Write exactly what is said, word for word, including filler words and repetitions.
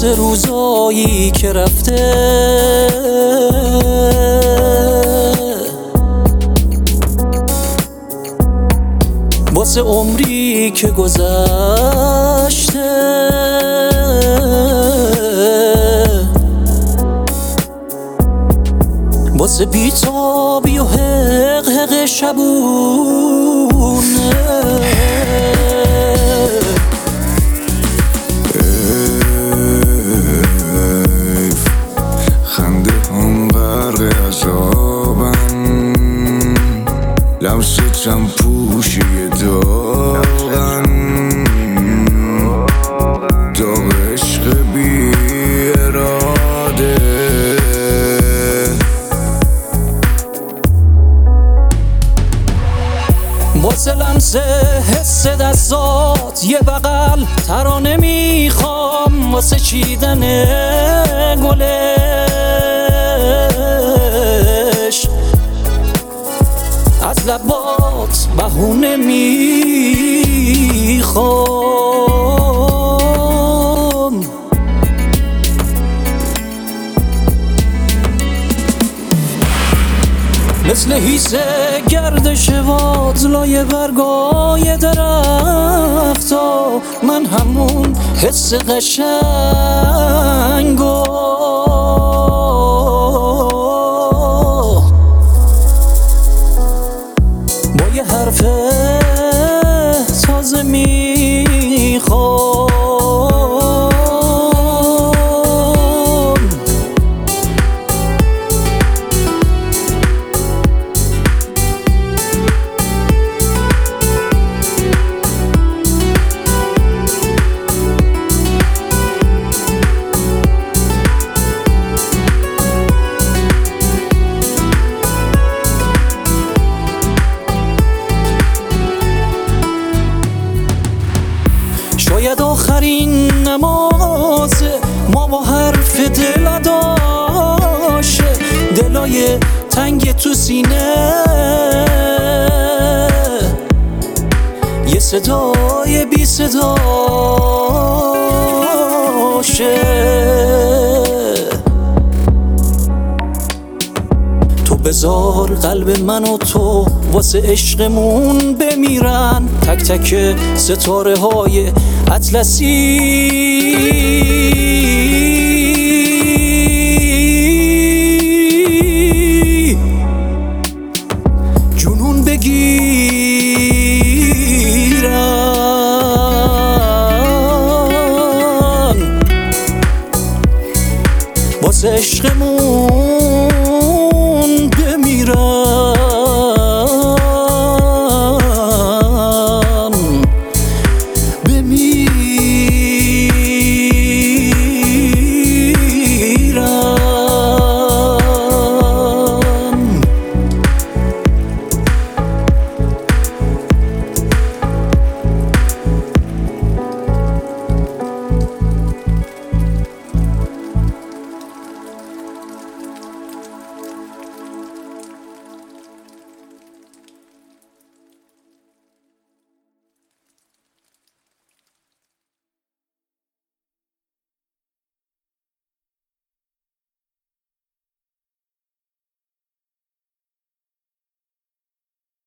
واسه روزایی که رفته، واسه عمری که گذشته، واسه بیتابی و حق حق شبونه. خنده هم غرق عذابن، لمس چم پوشی داغن، داغ عشق بی اراده. واسه لمس حس دستات یه بغل ترانه میخوام، واسه چیدن گلش از لبات بهونه میخوام. مثل حیث گردش باد لای برگای درختا، من همون حس قشنگو با یه حرف تازه میخوام. شاید آخرین نماز ما با حرف دل داشه، دلای تنگ تو سینه یه صدای بی صداشه. تو بذار قلب من و تو واسه عشقمون بمیرن، تک تک ستاره های اطلسی جنون بگیرن، واسه عشقمون